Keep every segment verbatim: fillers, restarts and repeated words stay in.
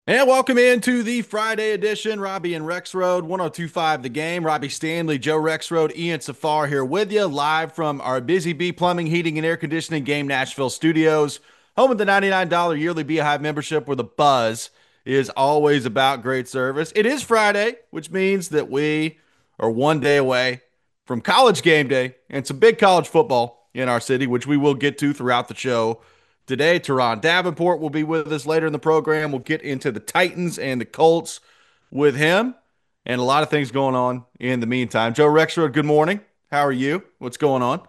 And welcome into the Friday edition. Robbie and Rex Road, one oh two point five The Game. Robbie Stanley, Joe Rex Road, Ian Safar here with you, live from our Busy Bee Plumbing, Heating, and Air Conditioning Game Nashville studios, home of the ninety-nine dollars yearly Beehive membership, where the buzz is always about great service. It is Friday, which means that we are one day away from college game day and some big college football in our city, which we will get to throughout the show today. Teron Davenport will be with us later in the program. We'll get into the Titans and the Colts with him and a lot of things going on in the meantime. Joe Rexrod, good morning. How are you? What's going on?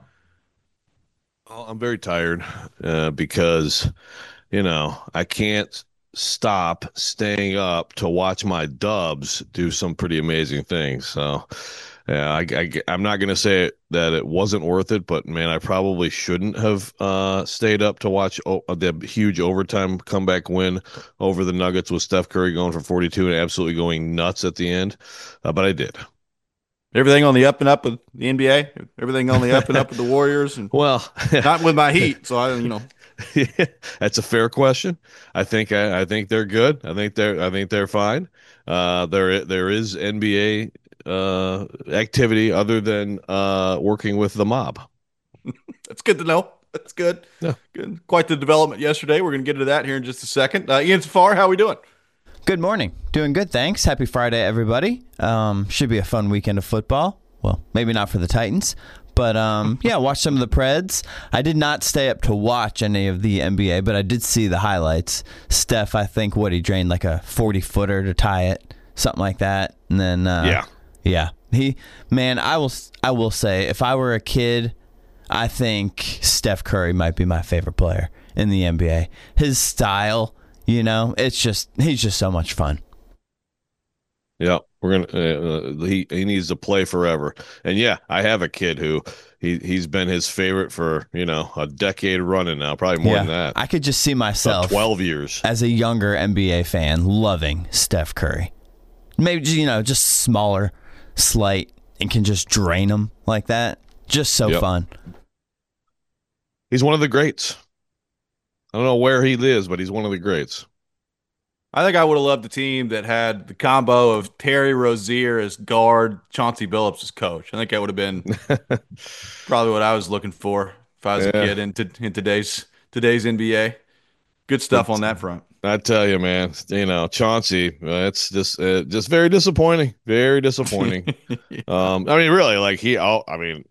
Well, I'm very tired uh, because, you know, I can't stop staying up to watch my Dubs do some pretty amazing things. So, yeah, I, I, I'm not going to say it, that it wasn't worth it, but man, I probably shouldn't have uh, stayed up to watch o the huge overtime comeback win over the Nuggets with Steph Curry going for forty-two and absolutely going nuts at the end. Uh, but I did. Everything on the up and up with the N B A? Everything on the up and up with the Warriors and Well, not with my Heat. So I, you know, that's a fair question. I think I, I think they're good. I think they're I think they're fine. Uh, there there is N B A uh, activity other than uh, working with the mob. that's good to know. That's good. Yeah. Good. Quite the development yesterday. We're going to get into that here in just a second. Uh, Ian Safar, how are we doing? Good morning. Doing good, thanks. Happy Friday, everybody. Um, should be a fun weekend of football. Well, maybe not for the Titans, but um, yeah, watch some of the Preds. I did not stay up to watch any of the N B A, but I did see the highlights. Steph, I think, what he drained like a forty-footer to tie it, something like that. And then, uh, Yeah. yeah, he, man, I will, I will say, if I were a kid, I think Steph Curry might be my favorite player in the N B A. His style. You know, it's just, he's just so much fun. Yeah, we're gonna. Uh, he he needs to play forever. And yeah, I have a kid who he he's been his favorite for you know a decade running now, probably more Yeah. than that. I could just see About myself twelve years. as a younger N B A fan loving Steph Curry. Maybe, you know, just smaller, slight, and can just drain them like that. Just so Yep. fun. He's one of the greats. I don't know where he lives, but he's one of the greats. I think I would have loved the team that had the combo of Terry Rozier as guard, Chauncey Billups as coach. I think that would have been probably what I was looking for if I was a Yeah. kid in, to, in today's today's N B A. Good stuff on It's, that front. I tell you, man, you know, Chauncey, uh, it's just uh, just very disappointing. Very disappointing. Um, I mean, really, like he, oh, I mean,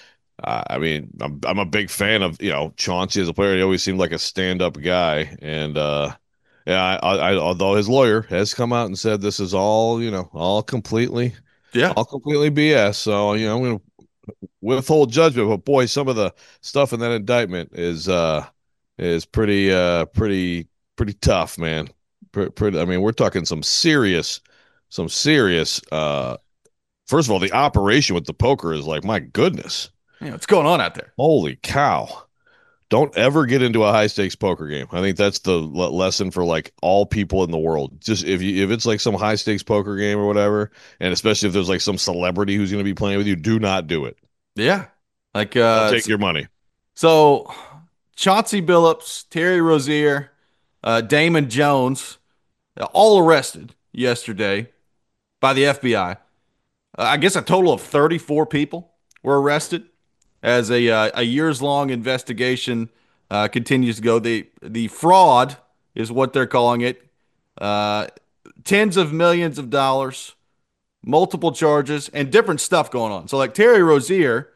uh, I mean, I'm I'm a big fan of, you know, Chauncey as a player. He always seemed like a stand-up guy, and uh, yeah, I, I, I, although his lawyer has come out and said this is all, you know, all completely, Yeah. all completely B S. So, you know, I'm gonna withhold judgment, but boy, some of the stuff in that indictment is uh is pretty uh pretty pretty tough, man. Pretty, pretty, I mean, we're talking some serious, some serious. Uh, first of all, the operation with the poker is like, my goodness, Yeah, what's going on out there? holy cow! Don't ever get into a high stakes poker game. I think that's the le lesson for like all people in the world. Just if you if it's like some high stakes poker game or whatever, and especially if there's like some celebrity who's going to be playing with you, do not do it. Yeah. Like They'll uh take your money. so Chauncey Billups, Terry Rozier, uh, Damon Jones, uh, all arrested yesterday by the F B I. Uh, I guess a total of thirty-four people were arrested as a uh, a years long investigation uh, continues to go. The the fraud is what they're calling it. Uh, Tens of millions of dollars, multiple charges, and different stuff going on. So like Terry Rozier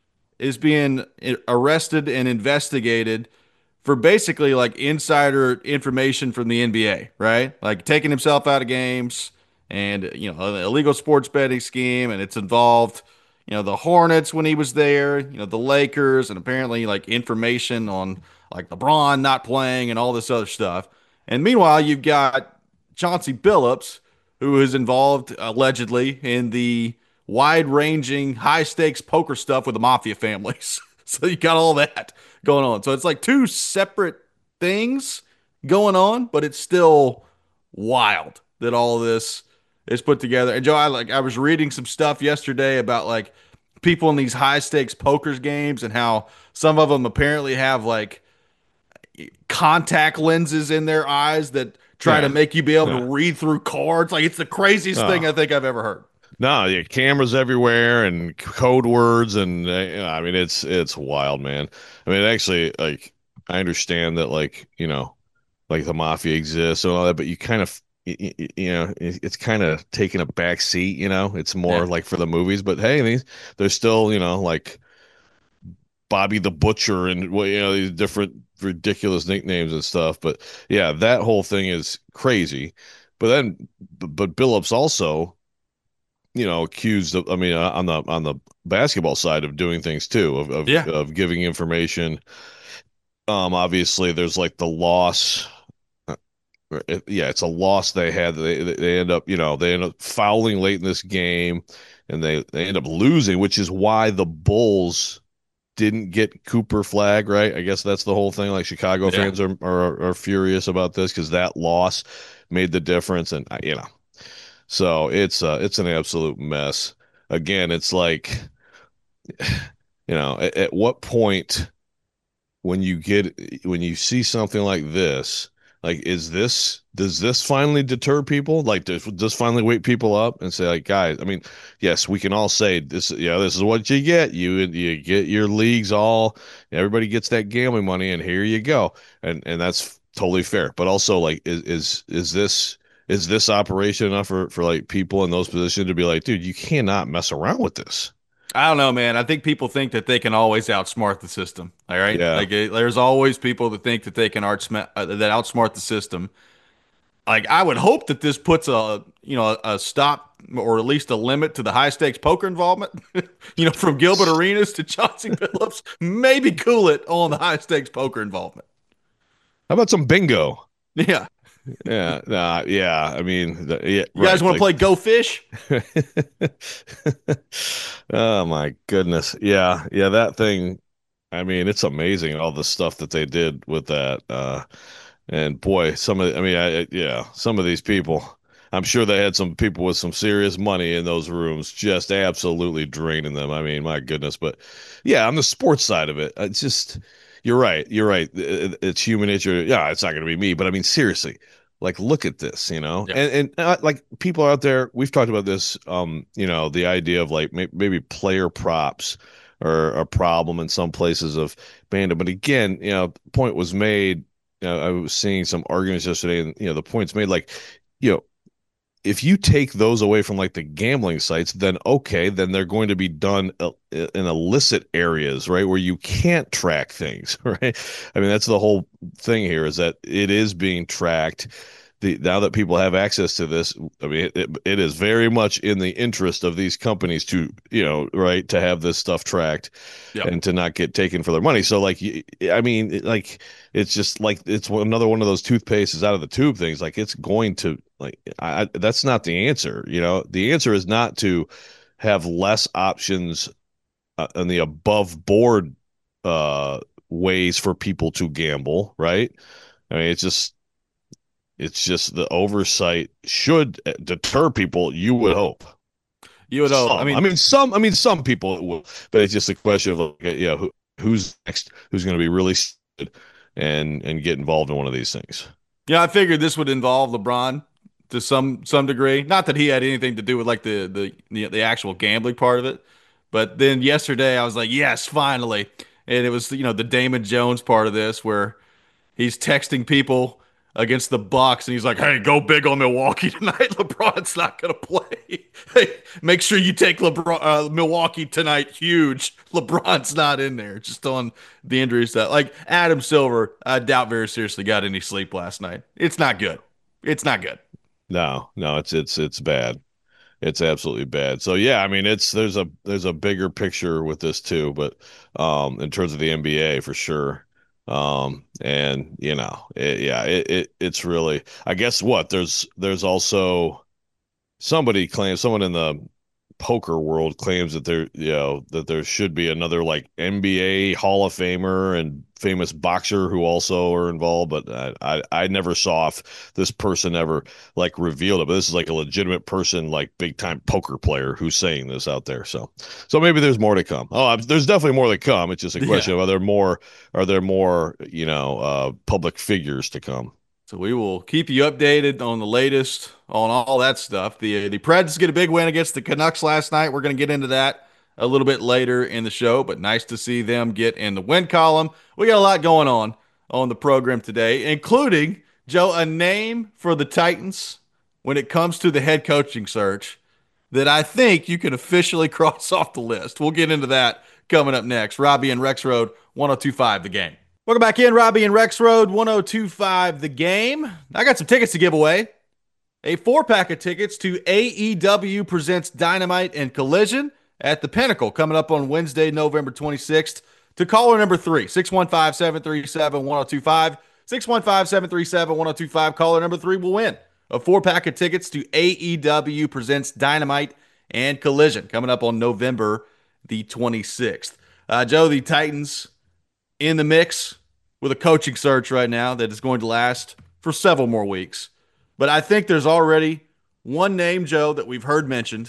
is being arrested and investigated for basically like insider information from the N B A, right? Like taking himself out of games and you know an illegal sports betting scheme, and it's involved you know the Hornets when he was there, you know the Lakers, and apparently like information on like LeBron not playing and all this other stuff. And meanwhile, you've got Chauncey Billups, who is involved allegedly in the wide-ranging, high-stakes poker stuff with the mafia families. So you got all that going on. So it's like two separate things going on, but it's still wild that all of this is put together. And Joe, I like I was reading some stuff yesterday about like people in these high stakes pokers games and how some of them apparently have like contact lenses in their eyes that try to Yeah. make you be able to Yeah. read through cards. Like it's the craziest thing I Oh. think I've ever heard. No, yeah, cameras everywhere and code words and uh, you know, I mean it's it's wild, man. I mean actually like I understand that like, you know, like the mafia exists and all that, but you kind of you, you know, it's kind of taking a back seat, you know. It's more Yeah. like for the movies, but hey, these there's still, you know, like Bobby the Butcher and well, you know, these different ridiculous nicknames and stuff. But yeah, that whole thing is crazy. But then, but Billups also, you know, accused of, I mean, uh, on the on the basketball side of doing things too, of of, Yeah. of giving information. Um, obviously, there's like the loss. uh, it- Yeah, it's a loss they had. They they end up, you know, they end up fouling late in this game, and they they end up losing, which is why the Bulls didn't get Cooper flag, right? I guess that's the whole thing. Like Chicago Yeah. fans are are, are furious about this because that loss made the difference, and uh, you know, so it's uh it's an absolute mess. Again, it's like, you know, at, at what point when you get when you see something like this, like is this does this finally deter people? Like does this finally wake people up and say like, guys, I mean, yes, we can all say this, yeah, this is what you get. You you get your leagues all, everybody gets that gambling money and here you go. And and that's totally fair. But also like is is is this is this operation enough for for like people in those positions to be like, dude, you cannot mess around with this. I don't know, man. I think people think that they can always outsmart the system. All right, Yeah. like it, there's always people that think that they can outsmart uh, that outsmart the system. Like I would hope that this puts a you know a, a stop or at least a limit to the high stakes poker involvement. You know, from Gilbert Arenas to Chauncey Billups, maybe cool it on the high stakes poker involvement. How about some bingo? Yeah, Yeah, nah, yeah. I mean, the, yeah, you guys right. want to Like, play Go Fish? oh my goodness. Yeah, yeah. That thing. I mean, it's amazing all the stuff that they did with that. Uh, and boy, some of, I mean, I, I- yeah, some of these people. I'm sure they had some people with some serious money in those rooms, just absolutely draining them. I mean, my goodness. But yeah, on the sports side of it, it's just, you're right. You're right. It- It's human nature. Yeah, it's not going to be me. But I mean, seriously, like, look at this, you know? Yeah, And, and uh, like, people out there, we've talked about this, um, you know, the idea of like may maybe player props are a problem in some places of Banda. But again, you know, point was made. You know, I was seeing some arguments yesterday, and you know, the point's made like, you know, if you take those away from like the gambling sites, then okay, then they're going to be done uh, in illicit areas, right, where you can't track things, right? I mean, that's the whole thing here is that it is being tracked. The, now that people have access to this, I mean, it, it is very much in the interest of these companies to, you know, right, to have this stuff tracked yeah. and to not get taken for their money. So, like, I mean, like, it's just like it's another one of those toothpaste is out of the tube things. Like, it's going to, like, I, that's not the answer. You know, the answer is not to have less options uh, in the above board uh, ways for people to gamble, right? I mean, it's just it's just the oversight should deter people, you would hope. You would hope. I Some. I mean, mean, some. I mean, some people it will, but it's just a question of like, yeah, who, who's next? Who's going to be really stupid and and get involved in one of these things? yeah, I figured this would involve LeBron to some some degree. Not that he had anything to do with like the the the, the actual gambling part of it, but then yesterday I was like, yes, finally. And it was you know the Damon Jones part of this where he's texting people against the Bucks, and he's like, "Hey, go big on Milwaukee tonight. LeBron's not gonna play. Hey, make sure you take LeBron uh, Milwaukee tonight. Huge. LeBron's not in there. Just on the injury stuff. Like Adam Silver, I doubt very seriously got any sleep last night. It's not good. It's not good. No, no, it's it's it's bad. It's absolutely bad. So yeah, I mean, it's there's a there's a bigger picture with this too, but um, in terms of the N B A for sure. Um, and you know, it, yeah, it, it it's really. I guess what there's there's also somebody claims someone in the poker world claims that there you know that there should be another like N B A Hall of Famer and famous boxer who also are involved, but I I, I never saw if this person ever like revealed it. But this is like a legitimate person, like big time poker player who's saying this out there. So so maybe there's more to come. Oh, there's definitely more to come. It's just a Yeah. question of are there more are there more you know uh public figures to come? So we will keep you updated on the latest on all that stuff. The the Preds get a big win against the Canucks last night. We're going to get into that a little bit later in the show, but nice to see them get in the win column. We got a lot going on on the program today, including, Joe, a name for the Titans when it comes to the head coaching search that I think you can officially cross off the list. We'll get into that coming up next. Robbie and Rexroad, one oh two five The Game. Welcome back in, Robbie and Rexroad, one oh two five The Game. I got some tickets to give away. A four-pack of tickets to A E W Presents Dynamite and Collision at the Pinnacle coming up on Wednesday, November twenty-sixth. To caller number three, six one five, seven three seven, one oh two five. six one five, seven three seven, one oh two five. Caller number three will win a four-pack of tickets to A E W Presents Dynamite and Collision coming up on November the twenty-sixth. Uh, Joe, the Titans in the mix with a coaching search right now that is going to last for several more weeks. But I think there's already one name, Joe, that we've heard mentioned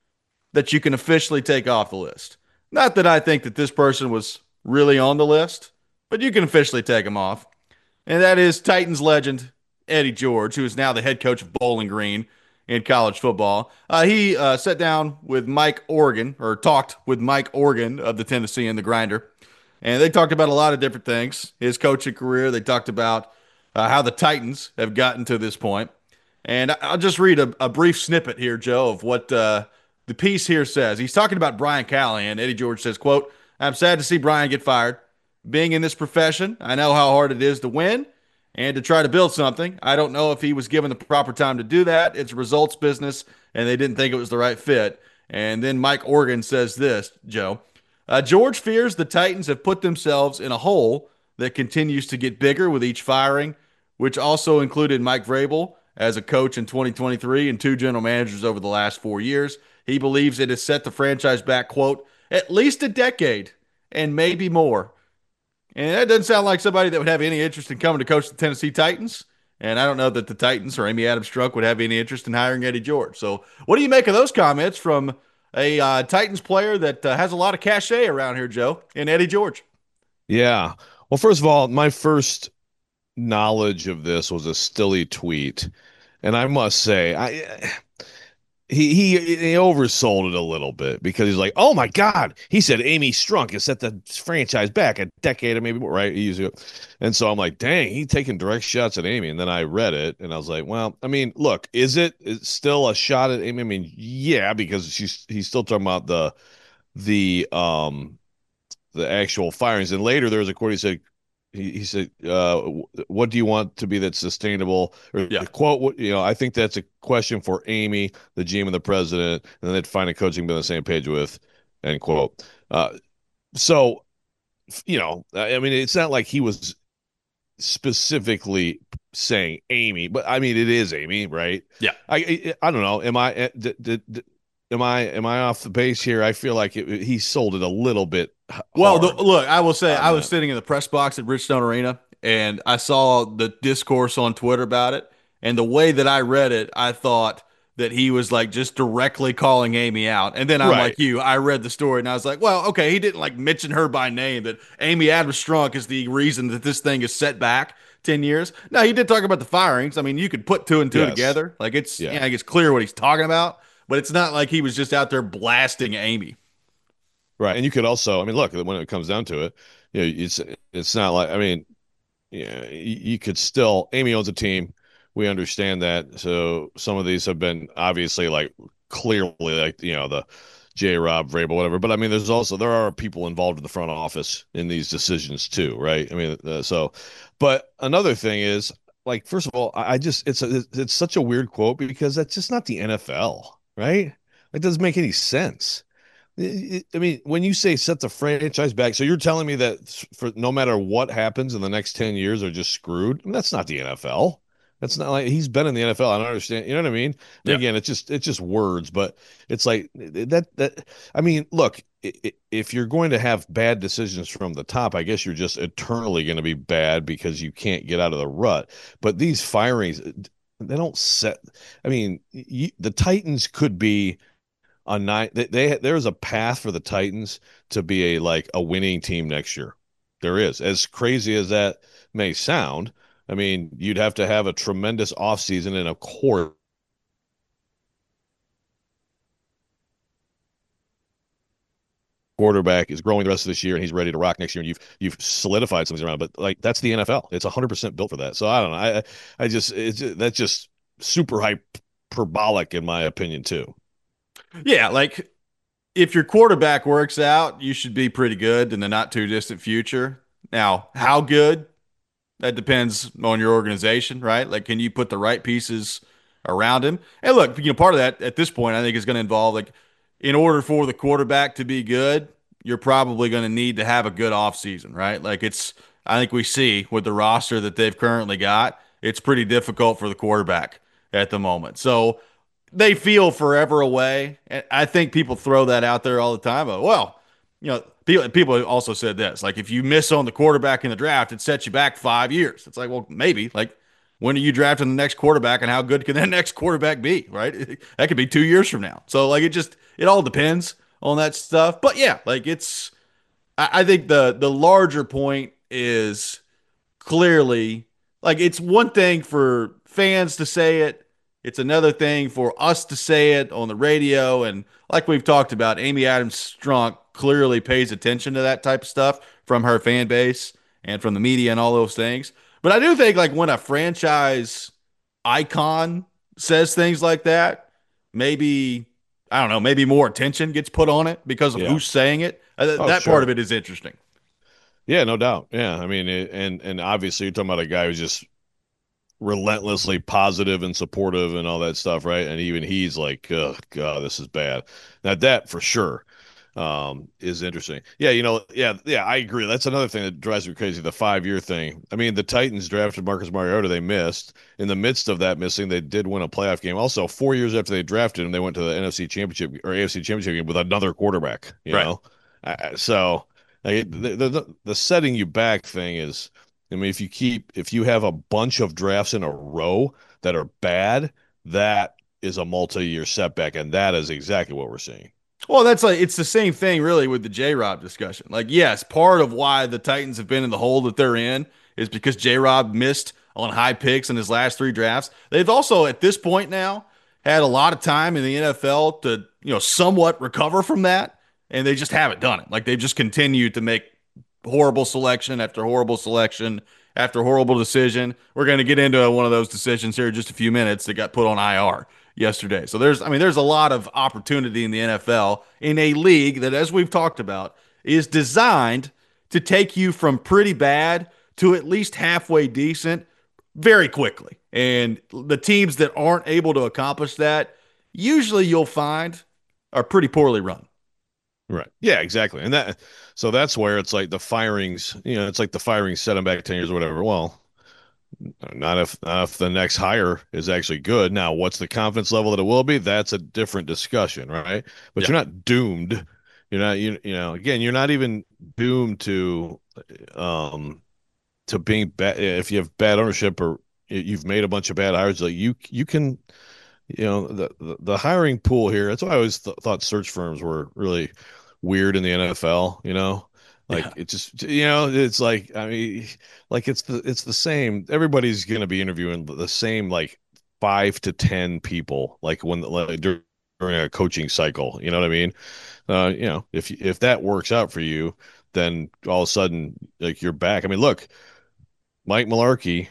that you can officially take off the list. Not that I think that this person was really on the list, but you can officially take him off. And that is Titans legend Eddie George, who is now the head coach of Bowling Green in college football. Uh, he uh, sat down with Mike Organ, or talked with Mike Organ of the Tennessee and the Grinder. And they talked about a lot of different things. His coaching career. They talked about uh, how the Titans have gotten to this point. And I'll just read a, a brief snippet here, Joe, of what uh, the piece here says. He's talking about Brian Callahan. Eddie George says, quote, "I'm sad to see Brian get fired. Being in this profession, I know how hard it is to win and to try to build something. I don't know if he was given the proper time to do that. It's a results business, and they didn't think it was the right fit." And then Mike Organ says this, Joe. Uh, George fears the Titans have put themselves in a hole that continues to get bigger with each firing, which also included Mike Vrabel as a coach in twenty twenty-three and two general managers over the last four years. He believes it has set the franchise back, quote, "at least a decade and maybe more." And that doesn't sound like somebody that would have any interest in coming to coach the Tennessee Titans. And I don't know that the Titans or Amy Adams Strunk would have any interest in hiring Eddie George. So what do you make of those comments from a uh, Titans player that uh, has a lot of cachet around here, Joe, and Eddie George? Yeah. Well, first of all, my first knowledge of this was a Stilly tweet. And I must say, I he he he oversold it a little bit because he's like, "Oh my God," he said, "Amy Strunk has set the franchise back a decade or maybe more," right? He used it. And so I'm like, dang, he's taking direct shots at Amy. And then I read it and I was like, well, I mean, look, is it it's still a shot at Amy? I mean, yeah, because she's he's still talking about the the um the actual firings. And later there was a quote he said, he, he said, uh, "What do you want to be that's sustainable?" Or Yeah. the quote, you know, I think that's a question for Amy, the G M, and the president, and then they'd find a coaching be on the same page with, end quote. Uh, so, you know, I mean, it's not like he was specifically saying Amy, but I mean, it is Amy, right? Yeah. I I, I don't know. Am I did, did, am I am I off the base here? I feel like it, he sold it a little bit. Well, the, look, I will say, on I was that. sitting in the press box at Bridgestone Arena, and I saw the discourse on Twitter about it. And the way that I read it, I thought that he was like just directly calling Amy out. And then I'm Right. like you, I read the story and I was like, well, okay, he didn't like mention her by name, that Amy Adams Strunk is the reason that this thing is set back ten years. No, he did talk about the firings. I mean, you could put two and two Yes. together. Like it's, Yeah. yeah, it's clear what he's talking about, but it's not like he was just out there blasting Amy. Right. And you could also, I mean, look, when it comes down to it, you know, it's it's not like, I mean, yeah, you, you could still, Amy owns a team. We understand that. So some of these have been obviously like clearly like, you know, the J. Rob Vrabel, whatever. But I mean, there's also, there are people involved in the front office in these decisions too, right? I mean, uh, so, but another thing is, like, first of all, I I just, it's a, it's such a weird quote because that's just not the N F L, right? It doesn't make any sense. I I mean, when you say set the franchise back, so you're telling me that for no matter what happens in the next ten years are just screwed? I mean, that's not the N F L. That's not like he's been in the N F L. I don't understand. You know what I mean? And Yeah. again, it's just it's just words, but it's like that that I mean, look, i- i- if you're going to have bad decisions from the top, I guess you're just eternally going to be bad because you can't get out of the rut. But these firings, they don't set. I mean, you, the Titans could be on nine. They, they there's a path for the Titans to be a like a winning team next year. There is, as crazy as that may sound, I mean, you'd have to have a tremendous offseason, and of course, quarterback is growing the rest of this year and he's ready to rock next year and you've you've solidified something around, but like that's the N F L. It's one hundred percent built for that. So I don't know. I I just it's that's just super hyperbolic in my opinion too. Yeah, like if your quarterback works out, you should be pretty good in the not too distant future. Now, how good? That depends on your organization, right? Like, can you put the right pieces around him? And look, you know, part of that at this point, I think, is going to involve like, in order for the quarterback to be good, you're probably going to need to have a good offseason, right? Like, it's, I think we see with the roster that they've currently got, it's pretty difficult for the quarterback at the moment. So they feel forever away. And I think people throw that out there all the time. But, well, you know, people people also said this, like if you miss on the quarterback in the draft, it sets you back five years. It's like, well, maybe. Like, when are you drafting the next quarterback, and how good can that next quarterback be? Right? That could be two years from now. So, like, it just it all depends on that stuff. But yeah, like it's. I, I think the the larger point is clearly like it's one thing for fans to say it. It's another thing for us to say it on the radio. And like we've talked about, Amy Adams Strunk clearly pays attention to that type of stuff from her fan base and from the media and all those things. But I do think like when a franchise icon says things like that, maybe I don't know, maybe more attention gets put on it because of Yeah. who's saying it. Uh, Oh, that part of sure. it is interesting. Yeah, no doubt. Yeah. I mean, it, and and obviously you're talking about a guy who's just relentlessly positive and supportive and all that stuff, right? And even he's like, oh God, this is bad. Now that for sure um is interesting. Yeah, you know, yeah, yeah, I agree. That's another thing that drives me crazy, the five year thing. I mean, the Titans drafted Marcus Mariota, they missed. In the midst of that missing, they did win a playoff game. Also, four years after they drafted him, they went to the N F C championship or A F C championship game with another quarterback, you Right. know? I, so like, the, the the setting you back thing is, I mean, if you keep if you have a bunch of drafts in a row that are bad, that is a multi-year setback, and that is exactly what we're seeing. Well, that's like it's the same thing really with the J Rob discussion. Like, yes, part of why the Titans have been in the hole that they're in is because J Rob missed on high picks in his last three drafts. They've also, at this point now, had a lot of time in the N F L to, you know, somewhat recover from that, and they just haven't done it. Like they've just continued to make horrible selection after horrible selection after horrible decision. We're going to get into one of those decisions here in just a few minutes that got put on I R yesterday. So there's, I mean, there's a lot of opportunity in the N F L in a league that, as we've talked about, is designed to take you from pretty bad to at least halfway decent very quickly. And the teams that aren't able to accomplish that, usually you'll find are pretty poorly run. Right. Yeah, exactly. And that, so that's where it's like the firings, you know, it's like the firings set them back ten years or whatever. Well, not if, not if the next hire is actually good. Now, what's the confidence level that it will be? That's a different discussion, right? But Yeah. you're not doomed. You're not, you, you know, again, you're not even doomed to, um, to being bad. If you have bad ownership or you've made a bunch of bad hires, like you, you can, you know, the, the, the hiring pool here. That's why I always th thought search firms were really weird in the N F L, you know, like Yeah. it just, you know, it's like, I mean, like it's the, it's the same. Everybody's going to be interviewing the same, like five to ten people, like when, like during a coaching cycle, you know what I mean? Uh, you know, if, if that works out for you, then all of a sudden, like you're back. I mean, look, Mike Mularkey,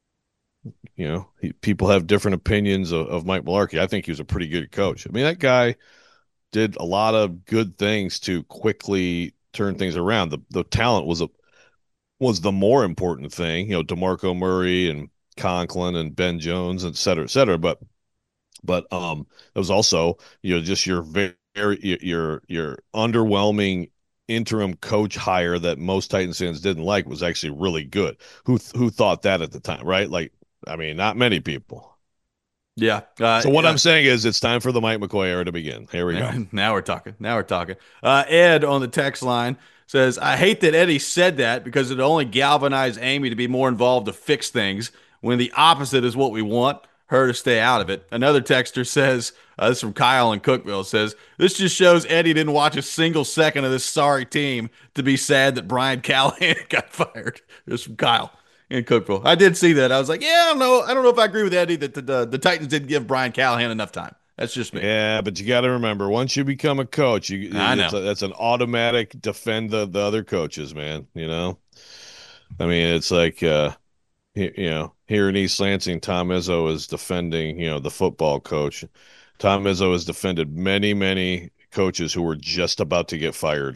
you know, he, people have different opinions of, of Mike Mularkey. I think he was a pretty good coach. I mean, that guy did a lot of good things to quickly turn things around. The the talent was a was the more important thing. You know, DeMarco Murray and Conklin and Ben Jones, et cetera, et cetera. But but um, it was also, you know, just your very your your underwhelming interim coach hire that most Titans fans didn't like was actually really good. Who who thought that at the time, right? Like, I mean, not many people. Yeah. Uh, So what uh, I'm saying is, it's time for the Mike McCoy era to begin. Here we go. Now we're talking. Now we're talking. Uh, Ed on the text line says, I hate that Eddie said that because it only galvanized Amy to be more involved to fix things when the opposite is what we want her to stay out of it. Another texter says, uh, this is from Kyle in Cookville, says, this just shows Eddie didn't watch a single second of this sorry team to be sad that Brian Callahan got fired. This is from Kyle in Cookville. I did see that. I was like, yeah, I don't know. I don't know if I agree with Eddie that the, the, the Titans didn't give Brian Callahan enough time. That's just me. Yeah, but you got to remember, once you become a coach, you I it's know. a, that's an automatic defend the the other coaches, man. You know, I mean, it's like uh, you, you know, here in East Lansing, Tom Izzo is defending, you know, the football coach. Tom Izzo has defended many, many coaches who were just about to get fired.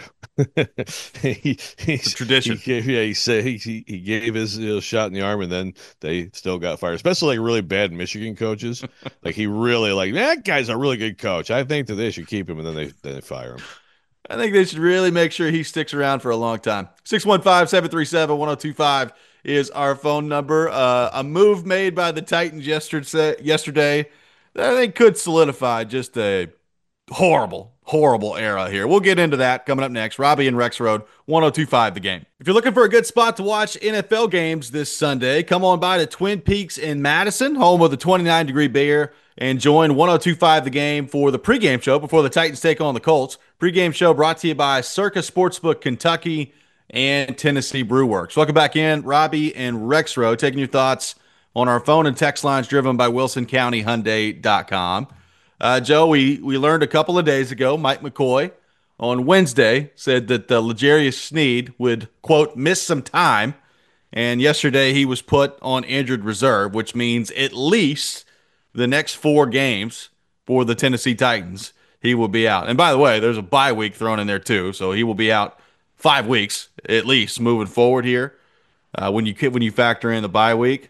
he It's a he's, he tradition. gave yeah he said he he, he gave his you know, shot in the arm and then they still got fired. Especially like really bad Michigan coaches. Like he really like that guy's a really good coach. I think that they should keep him and then they then they fire him. I think they should really make sure he sticks around for a long time. six one five, seven three seven, one oh two five is our phone number. Uh, a move made by the Titans yesterday, yesterday that I think could solidify just a horrible, horrible era here. We'll get into that coming up next. Robbie and Rex Road, one oh two five the game. If you're looking for a good spot to watch N F L games this Sunday, come on by to Twin Peaks in Madison, home of the twenty-nine degree beer, and join one oh two five the game for the pregame show before the Titans take on the Colts. Pregame show brought to you by Circa Sportsbook Kentucky and Tennessee Brew Works. Welcome back in, Robbie and Rex Road, taking your thoughts on our phone and text lines driven by Wilson County Hyundai dot com. Uh, Joe, we, we learned a couple of days ago, Mike McCoy on Wednesday said that uh, L'Jarius Sneed would, quote, miss some time. And yesterday he was put on injured reserve, which means at least the next four games for the Tennessee Titans, he will be out. And by the way, there's a bye week thrown in there too, so he will be out five weeks at least moving forward here uh, when you when you factor in the bye week.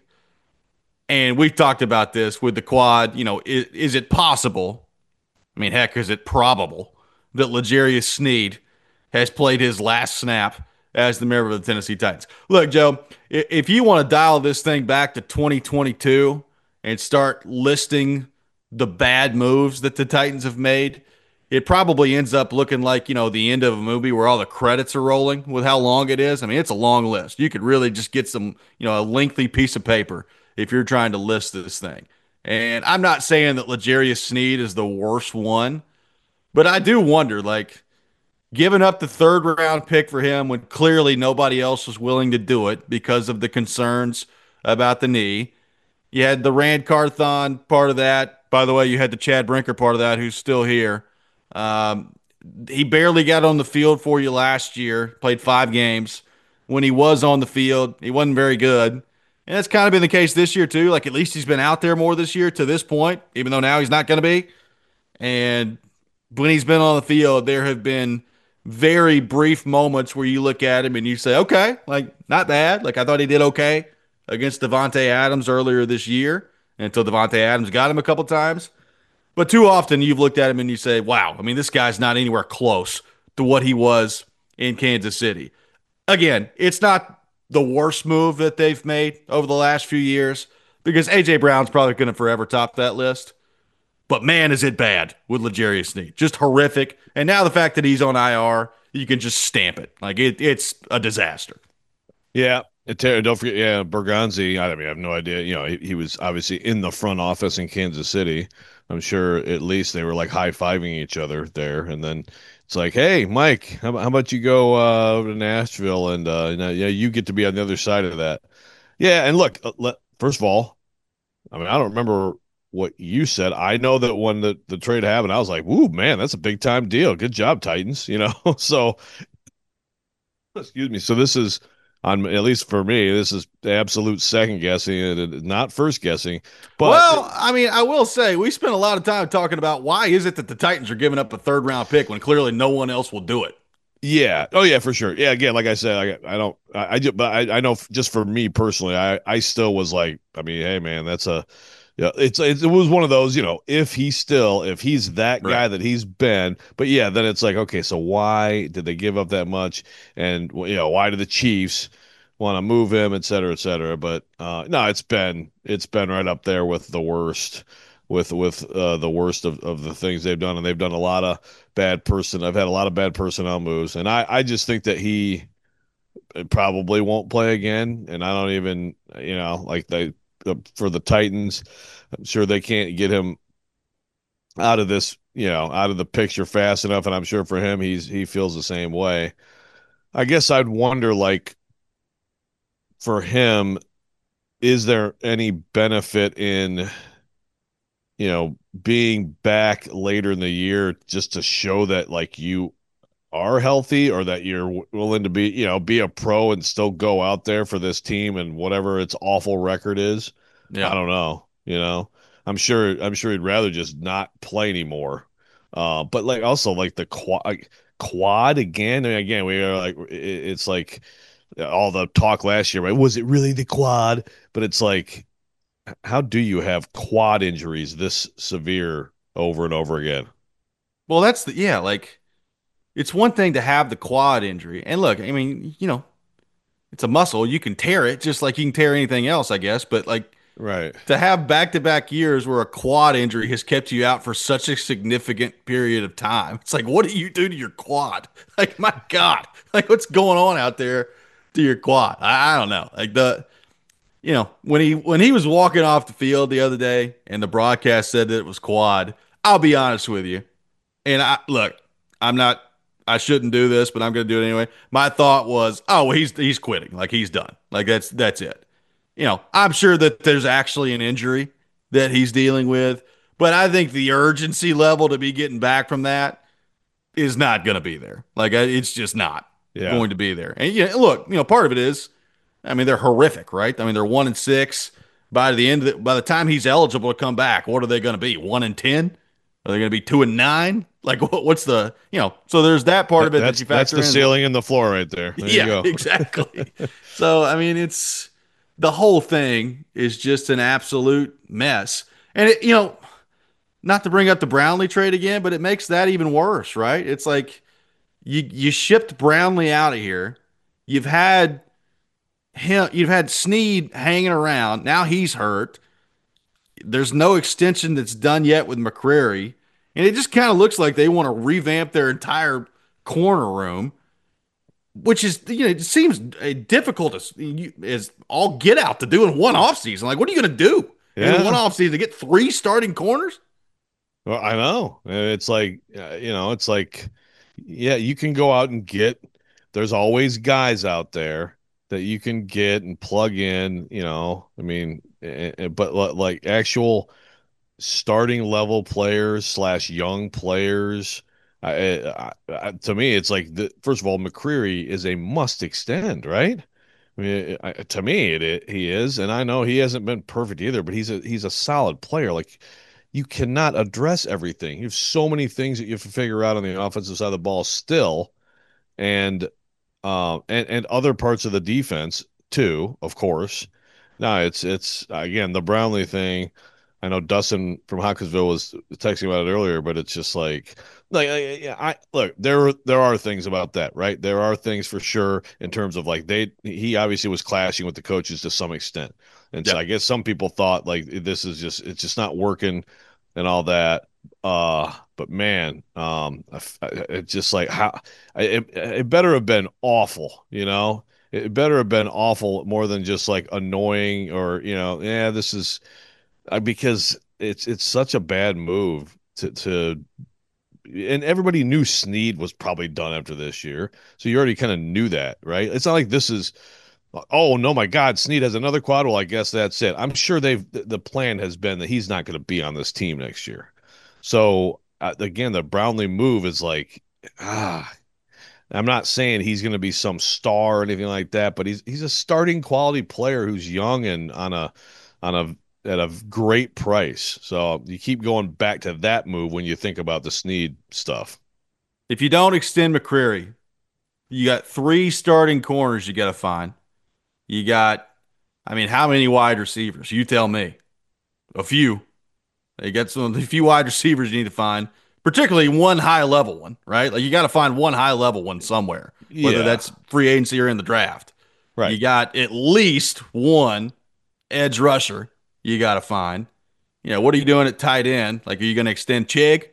And we've talked about this with the quad. You know, is, is it possible? I mean, heck, is it probable that L'Jarius Sneed has played his last snap as the member of the Tennessee Titans? Look, Joe, if you want to dial this thing back to twenty twenty-two and start listing the bad moves that the Titans have made, it probably ends up looking like, you know, the end of a movie where all the credits are rolling with how long it is. I mean, it's a long list. You could really just get some, you know, a lengthy piece of paper if you're trying to list this thing. And I'm not saying that L'Jarius Sneed is the worst one, but I do wonder, like, giving up the third round pick for him when clearly nobody else was willing to do it because of the concerns about the knee. You had the Rand Carthon part of that. By the way, you had the Chad Brinker part of that, who's still here. Um, he barely got on the field for you last year, played five games. When he was on the field, he wasn't very good. And that's kind of been the case this year, too. Like, at least he's been out there more this year to this point, even though now he's not going to be. And when he's been on the field, there have been very brief moments where you look at him and you say, okay, like, not bad. Like, I thought he did okay against Devontae Adams earlier this year until Devontae Adams got him a couple times. But too often you've looked at him and you say, wow, I mean, this guy's not anywhere close to what he was in Kansas City. Again, it's not the worst move that they've made over the last few years because A J. Brown's probably going to forever top that list. But man, is it bad with L'Jarius Sneed. Just horrific. And now the fact that he's on I R, you can just stamp it. Like, it, it's a disaster. Yeah. And don't forget, yeah, Bergonzi. I mean, I have no idea. You know, he, he was obviously in the front office in Kansas City. I'm sure at least they were like high fiving each other there. And then it's like, hey, Mike, how, how about you go uh, over to Nashville and uh, you know, yeah, you get to be on the other side of that. Yeah, and look, uh, let, first of all, I mean, I don't remember what you said. I know that when the, the trade happened, I was like, "Woo, man, that's a big time deal. Good job, Titans." You know, so excuse me. So this is on at least for me, this is absolute second guessing and not first guessing. But Well, I mean, I will say we spent a lot of time talking about why is it that the Titans are giving up a third round pick when clearly no one else will do it. yeah, oh yeah, for sure. Yeah, again, like I said, I I don't I, I just but I, I know just for me personally, I I still was like, I mean, hey man, that's a yeah, it's, it's it was one of those, you know, if he's still if he's that Right. guy that he's been, but yeah, then it's like, okay, so why did they give up that much, and you know, why do the Chiefs want to move him, et cetera, et cetera? But uh, no, it's been it's been right up there with the worst, with with uh, the worst of, of the things they've done, and they've done a lot of bad person. I've had a lot of bad personnel moves, and I I just think that he probably won't play again. And I don't even, you know, like they for the Titans, I'm sure they can't get him out of this, you know, out of the picture fast enough. And I'm sure for him, he's he feels the same way. I guess I'd wonder, like, for him, is there any benefit in, you know, being back later in the year just to show that like you are healthy or that you're w- willing to be, you know, be a pro and still go out there for this team and whatever its awful record is? I Yeah. don't know, you know. I'm sure I'm sure he'd rather just not play anymore. Uh, but like also like the quad like, quad again. I mean, again, we are like it- it's like all the talk last year, right? Was it really the quad? But it's like how do you have quad injuries this severe over and over again? Well, that's the yeah, like it's one thing to have the quad injury. And look, I mean, you know, it's a muscle. You can tear it just like you can tear anything else, I guess. But like Right. to have back-to-back years where a quad injury has kept you out for such a significant period of time. It's like, what do you do to your quad? Like, my God, like what's going on out there to your quad? I, I don't know. Like the, you know, when he when he was walking off the field the other day and the broadcast said that it was quad, I'll be honest with you. And I look, I'm not I shouldn't do this, but I'm going to do it anyway. My thought was, oh, well, he's he's quitting. Like he's done. Like that's that's it. You know, I'm sure that there's actually an injury that he's dealing with, but I think the urgency level to be getting back from that is not going to be there. Like it's just not Yeah. going to be there. And yeah, look, you know, part of it is, I mean, they're horrific, right? I mean, they're one and six. By the end of the, by the time he's eligible to come back, what are they going to be? One and ten? Are they going to be two and nine? Like, what's the, you know? So there's that part That, of it that that's you that's factor the in as well. ceiling and the floor right there. There you Yeah, go. exactly. So I mean, it's the whole thing is just an absolute mess. And it, you know, not to bring up the Brownlee trade again, but it makes that even worse, right? It's like you you shipped Brownlee out of here. You've had him, you've had Snead hanging around. Now he's hurt. There's no extension that's done yet with McCreary, and it just kind of looks like they want to revamp their entire corner room, which is you know it seems uh, difficult as as all get out to do in one offseason. Like, what are you going to do in one Yeah. offseason to get three starting corners? Well, I know. It's like, uh, you know, it's like, yeah, you can go out and get, there's always guys out there that you can get and plug in, you know, I mean, eh, eh, but li- like actual starting level players slash young players. I, I, I, to me, it's like the, first of all, McCreary is a must extend, right? I mean, I, to me, it, it he is, and I know he hasn't been perfect either, but he's a he's a solid player. Like you cannot address everything. You have so many things that you have to figure out on the offensive side of the ball still, and um, and and other parts of the defense too, of course. No, it's it's again the Brownlee thing. I know Dustin from Hawkinsville was texting about it earlier, but it's just like like I, yeah, I look there there are things about that, right? There are things for sure in terms of like they he obviously was clashing with the coaches to some extent, and so Yeah. I guess some people thought like this is just it's just not working and all that. Uh, but man, um, it's just like how it, it better have been awful, you know. It better have been awful more than just like annoying or you know, yeah, this is uh, because it's it's such a bad move to to and everybody knew Snead was probably done after this year. So you already kind of knew that, right? It's not like this is oh no my God, Snead has another quad. Well, I guess that's it. I'm sure they've the plan has been that he's not going to be on this team next year. So uh, again, the Brownlee move is like ah I'm not saying he's going to be some star or anything like that, but he's he's a starting quality player who's young and on a on a at a great price. So you keep going back to that move when you think about the Snead stuff. If you don't extend McCreary, you got three starting corners you got to find. You got, I mean, how many wide receivers? You tell me. A few. You got some a few wide receivers you need to find, particularly one high level one, right? Like you got to find one high level one somewhere, whether Yeah, that's free agency or in the draft. right. You got at least one edge rusher you got to find. You know, what are you doing at tight end? Like, are you going to extend Chig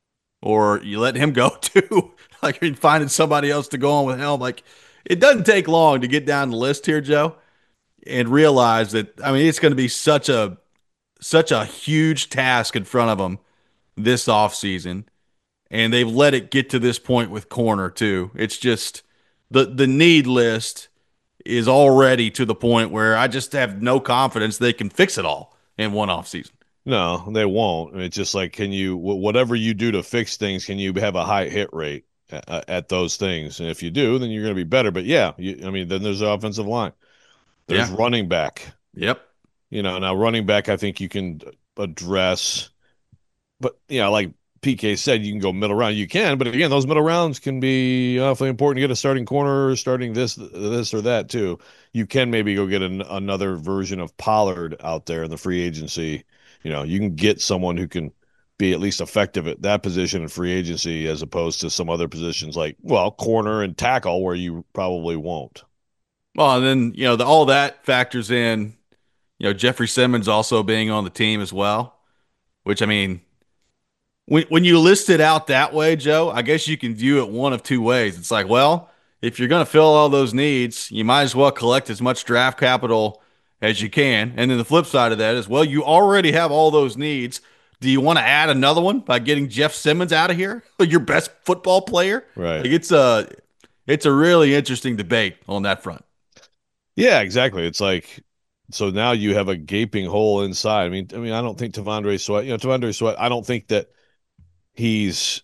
or you let him go too? Like, are you finding somebody else to go on with him? Like, it doesn't take long to get down the list here, Joe, and realize that, I mean, it's going to be such a such a huge task in front of them this offseason. And they've let it get to this point with corner too. It's just the the need list is already to the point where I just have no confidence they can fix it all in one off season. No, they won't. It's just like, can you, whatever you do to fix things, can you have a high hit rate at, at those things? And if you do, then you're going to be better. But yeah, you, I mean, then there's the offensive line. There's Yeah. running back. Yep. You know, now running back, I think you can address, but yeah, like P K said, you can go middle round. You can, but again, those middle rounds can be awfully important to get a starting corner, starting this, this or that too. You can maybe go get an, another version of Pollard out there in the free agency. You know, you can get someone who can be at least effective at that position in free agency as opposed to some other positions like, well, corner and tackle where you probably won't. Well, and then, you know, the, all that factors in, you know, Jeffrey Simmons also being on the team as well, which I mean, when when you list it out that way, Joe, I guess you can view it one of two ways. It's like, well, if you're going to fill all those needs, you might as well collect as much draft capital as you can. And then the flip side of that is, well, you already have all those needs. Do you want to add another one by getting Jeff Simmons out of here, your best football player? Right. Like it's a it's a really interesting debate on that front. Yeah, exactly. It's like, so now you have a gaping hole inside. I mean, I mean, I don't think Tavondre Sweat, you know, Tavondre Sweat, I don't think that he's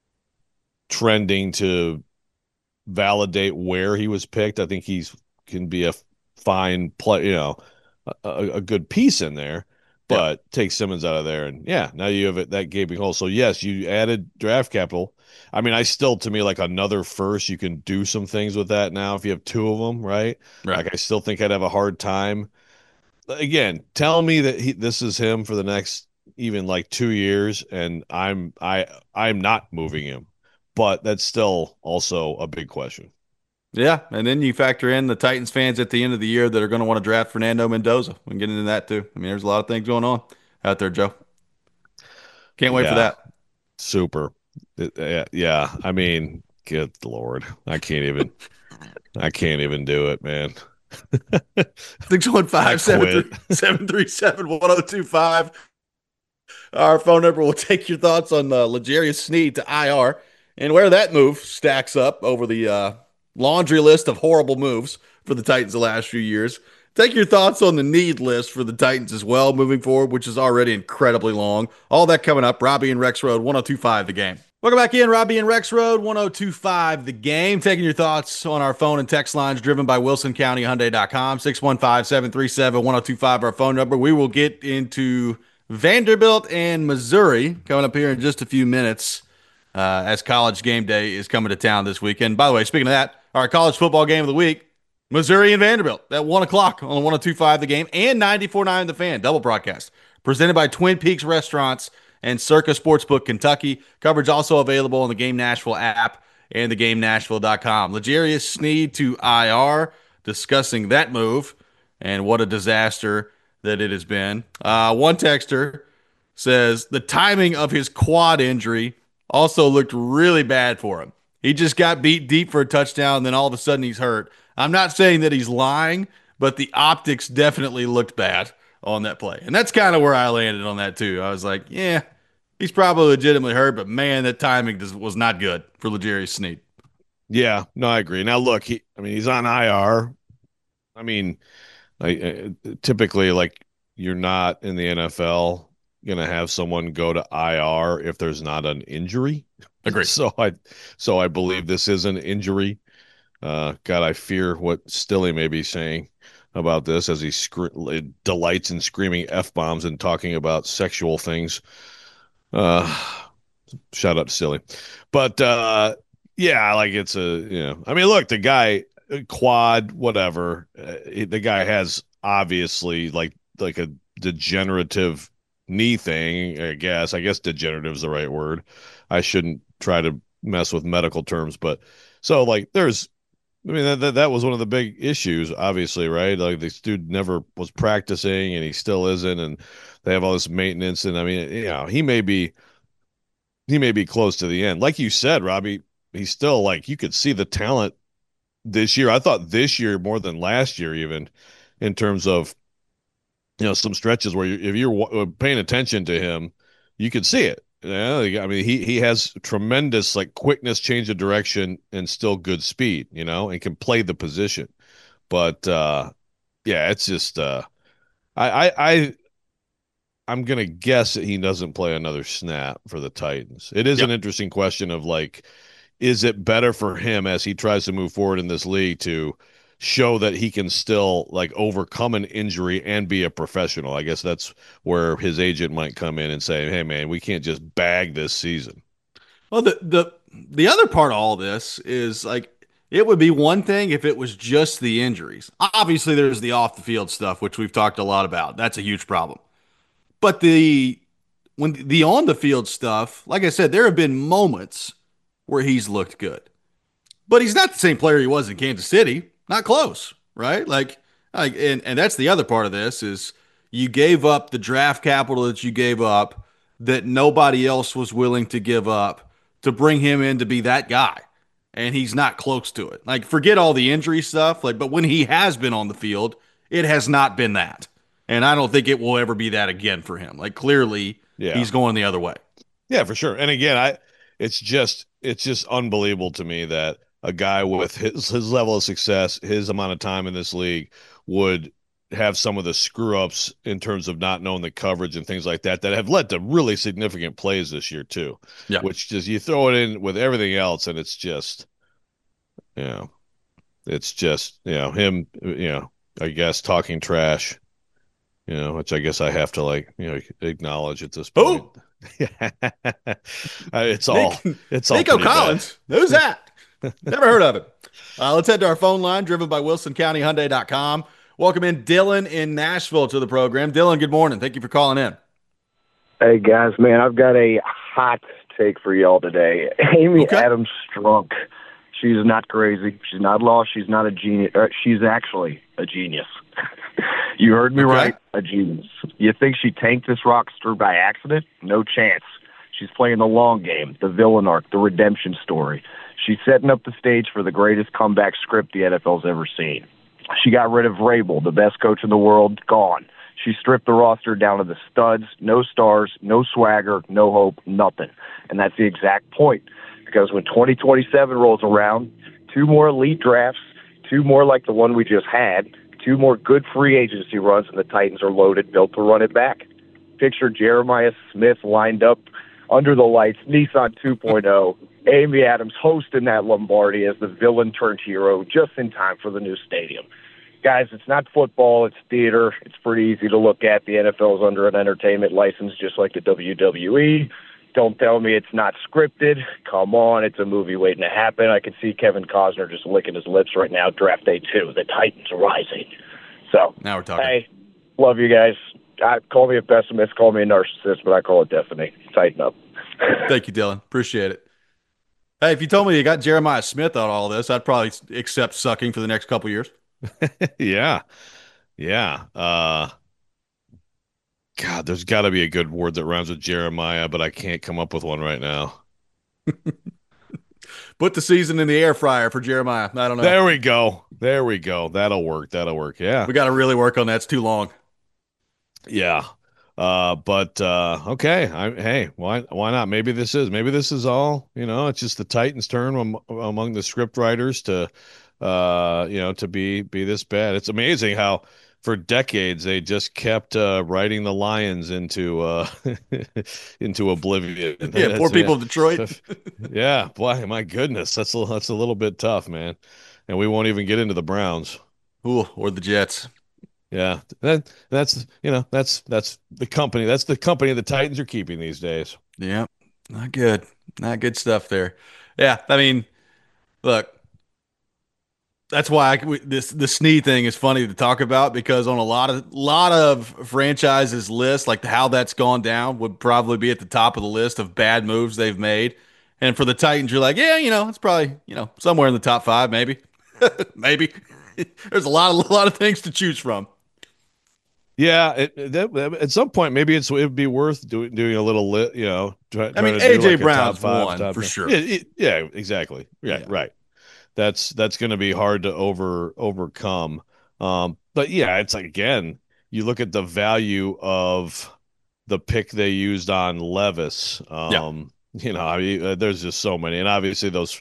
trending to validate where he was picked. I think he's can be a fine play, you know, a, a good piece in there, Yeah. but take Simmons out of there, and yeah, now you have it, that gaping hole. So yes, you added draft capital. I mean, I still, to me, like another first, you can do some things with that now if you have two of them, right? Right. Like I still think I'd have a hard time. Again, tell me that he this is him for the next even like two years, and I'm I I'm not moving him. But that's still also a big question. Yeah, and then you factor in the Titans fans at the end of the year that are going to want to draft Fernando Mendoza. We can get into that too. I mean, there's a lot of things going on out there, Joe. Can't wait for Yeah, that. super. It- yeah, yeah. I mean, good Lord, I can't even. I can't even do it, man. six one I five, seven three quit. seven three seven, one oh two five. Our phone number will take your thoughts on uh, L'Jarius Sneed to I R and where that move stacks up over the uh, laundry list of horrible moves for the Titans the last few years. Take your thoughts on the need list for the Titans as well moving forward, which is already incredibly long. All that coming up. Robbie and Rex Road, one oh two five, the game. Welcome back in, Robbie and Rex Road, one oh two five, the game. Taking your thoughts on our phone and text lines driven by Wilson County Hyundai dot com, six one five, seven three seven, one oh two five, our phone number. We will get into Vanderbilt and Missouri coming up here in just a few minutes uh, as college game day is coming to town this weekend. By the way, speaking of that, our college football game of the week, Missouri and Vanderbilt at one o'clock on one oh two five, the game, and ninety-four point nine, the fan, double broadcast. Presented by Twin Peaks Restaurants and Circa Sportsbook Kentucky. Coverage also available on the Game Nashville app and the game nashville dot com. L'Jarius Sneed to I R, discussing that move and what a disaster that it has been. Uh, one texter says the timing of his quad injury also looked really bad for him. He just got beat deep for a touchdown, and then all of a sudden he's hurt. I'm not saying that he's lying, but the optics definitely looked bad on that play. And that's kind of where I landed on that too. I was like, yeah, he's probably legitimately hurt, but man, that timing was not good for L'Jarius Sneed. Yeah, no, I agree. Now look, he, I mean, he's on I R. I mean, I, uh, typically, like, you're not in the N F L gonna have someone go to I R if there's not an injury. Agree. So I, so I believe this is an injury. Uh, God, I fear what Stilly may be saying about this as he scre- delights in screaming f bombs and talking about sexual things. Uh, shout out to Stilly, but uh, yeah, like it's a you know, I mean, look, the guy quad whatever, uh, the guy has obviously like like a degenerative knee thing. I guess I guess degenerative is the right word. I shouldn't try to mess with medical terms, but so like there's I mean, that, that that was one of the big issues, obviously, right? Like this dude never was practicing and he still isn't, and they have all this maintenance. And I mean, you know, he may be he may be close to the end. Like you said, Robbie, he's still like you could see the talent this year. I thought this year more than last year, even in terms of you know some stretches where you, if you're paying attention to him, you could see it. Yeah, I mean, he he has tremendous like quickness, change of direction, and still good speed, you know, and can play the position. But uh, yeah, it's just uh, I, I I I'm gonna guess that he doesn't play another snap for the Titans. It is an Yep. interesting question of like, is it better for him as he tries to move forward in this league to show that he can still like overcome an injury and be a professional? I guess that's where his agent might come in and say, "Hey, man, we can't just bag this season." Well, the the the other part of all this is like it would be one thing if it was just the injuries. Obviously, there's the off the field stuff, which we've talked a lot about. That's a huge problem. But the when the on the field stuff, like I said, there have been moments where he's looked good. But he's not the same player he was in Kansas City. Not close, right? Like, like and, and that's the other part of this is you gave up the draft capital that you gave up that nobody else was willing to give up to bring him in to be that guy. And he's not close to it. Like, forget all the injury stuff. Like, but when he has been on the field, it has not been that. And I don't think it will ever be that again for him. Like, clearly Yeah. he's going the other way. Yeah, for sure. And again, I it's just it's just unbelievable to me that a guy with his his level of success, his amount of time in this league would have some of the screw ups in terms of not knowing the coverage and things like that that have led to really significant plays this year too. Yeah. Which just you throw it in with everything else and it's just you know, it's just, you know, him, you know, I guess talking trash, you know, which I guess I have to like, you know, acknowledge at this point. Who? It's all Nick, it's all Nico pretty bad. Collins. Who's that? Never heard of it. Uh, let's head to our phone line, driven by Wilson County Hyundai dot com. Welcome in Dylan in Nashville to the program. Dylan, good morning. Thank you for calling in. Hey, guys, man, I've got a hot take for y'all today. Amy Okay. Adams Strunk. She's not crazy. She's not lost. She's not a genius. Uh, she's actually a genius. You heard me Okay. right. A genius. You think she tanked this rockster by accident? No chance. She's playing the long game, the villain arc, the redemption story. She's setting up the stage for the greatest comeback script the N F L's ever seen. She got rid of Vrabel, the best coach in the world, gone. She stripped the roster down to the studs, no stars, no swagger, no hope, nothing. And that's the exact point. Because when twenty twenty-seven rolls around, two more elite drafts, two more like the one we just had, two more good free agency runs, and the Titans are loaded, built to run it back. Picture Jeremiah Smith lined up under the lights, Nissan 2.0, Amy Adams hosting that Lombardi as the villain turned hero just in time for the new stadium. Guys, it's not football, it's theater. It's pretty easy to look at. The N F L is under an entertainment license just like the W W E. Don't tell me it's not scripted. Come on, it's a movie waiting to happen. I can see Kevin Costner just licking his lips right now. Draft day two, the Titans are rising. So, Now we're talking. hey, love you guys. I, call me a pessimist, call me a narcissist, but I call it deafening. Tighten up. Thank you, Dylan. Appreciate it. Hey, if you told me you got Jeremiah Smith on all this, I'd probably accept sucking for the next couple years. Yeah. Yeah. Uh God, there's got to be a good word that rhymes with Jeremiah, but I can't come up with one right now. Put the season in the air fryer for Jeremiah. I don't know. There we go. There we go. That'll work. That'll work. Yeah. We got to really work on that. It's too long. Yeah. Uh, but uh, okay. I, hey, why why not? Maybe this is maybe this is all, you know, it's just the Titans' turn am, among the script writers to uh, you know, to be be this bad. It's amazing how for decades they just kept uh, writing the Lions into uh, into oblivion. Yeah, That's- poor people of Detroit. Yeah, boy, my goodness, that's a, that's a little bit tough, man. And we won't even get into the Browns. Ooh, or the Jets. Yeah, that that's you know that's that's the company. That's the company the Titans are keeping these days. Yeah, not good. Not good stuff there. Yeah, I mean, look, that's why I, we- this the Snee thing is funny to talk about because on a lot of lot of franchises list, like how that's gone down would probably be at the top of the list of bad moves they've made. And for the Titans, you're like, yeah, you know, it's probably you know somewhere in the top five, maybe, maybe. There's a lot of a lot of things to choose from. Yeah, it, that, at some point maybe it's it would be worth doing doing a little lit, you know. Try, I mean, trying to do A J like a Brown's top five, one top for ten. sure. Yeah, it- yeah, exactly. Yeah, Yeah. right. That's that's going to be hard to over overcome. Um, but yeah, it's like again, you look at the value of the pick they used on Levis. Yeah. Um, you know, I mean, uh, there's just so many, and obviously those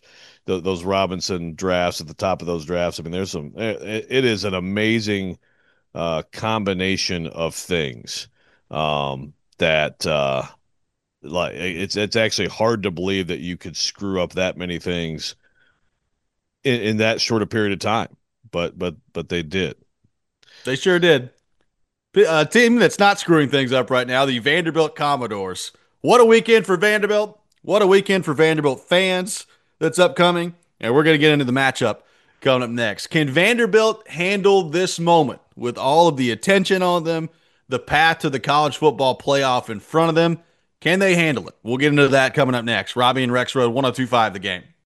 the, those Robinson drafts at the top of those drafts. I mean, there's some. It, it is an amazing uh, combination of things um, that uh, like it's it's actually hard to believe that you could screw up that many things in, in that short a period of time. But but but they did. They sure did. A team that's not screwing things up right now, the Vanderbilt Commodores. What a weekend for Vanderbilt. What a weekend for Vanderbilt fans that's upcoming. And we're going to get into the matchup coming up next. Can Vanderbilt handle this moment with all of the attention on them, the path to the college football playoff in front of them? Can they handle it? We'll get into that coming up next. Robbie and Rex Road, one oh two point five The Game.